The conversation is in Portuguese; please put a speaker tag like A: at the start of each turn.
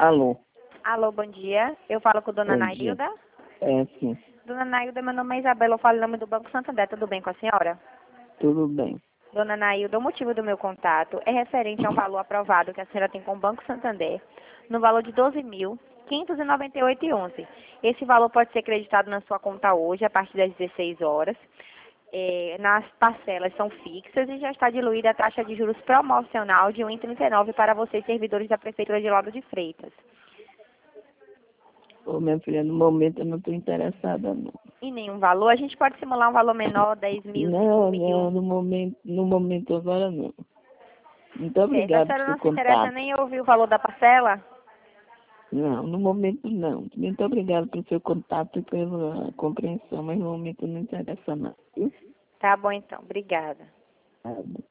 A: Alô,
B: Alô, bom dia. Eu falo com a dona
A: bom dia.
B: Nailda.
A: Sim,
B: Dona Nailda, meu nome é Isabela, eu falo em nome do Banco Santander. Tudo bem com a senhora?
A: tudo bem.
B: Dona Nailda, o motivo do meu contato é referente a um valor aprovado que a senhora tem com o Banco Santander, no valor de 12.598,11. Esse valor pode ser creditado na sua conta hoje, a partir das 16 horas. Nas parcelas são fixas e já está diluída a taxa de juros promocional de 1,39 para vocês, servidores da Prefeitura de Lauro de Freitas.
A: Ô, minha filha, no momento eu não estou interessada, não.
B: Em nenhum valor, a gente pode simular um valor menor, 10 mil, 5
A: Não,
B: mil.
A: não, no momento agora não. Muito
B: Certo. A
A: obrigado por
B: senhora
A: seu
B: não se interessa
A: contato.
B: nem ouvir o valor da parcela?
A: Não, no momento não. Muito obrigado pelo seu contato e pela compreensão, mas no momento não interessa não. Viu?
B: Tá bom então, obrigada.
A: Tá bom.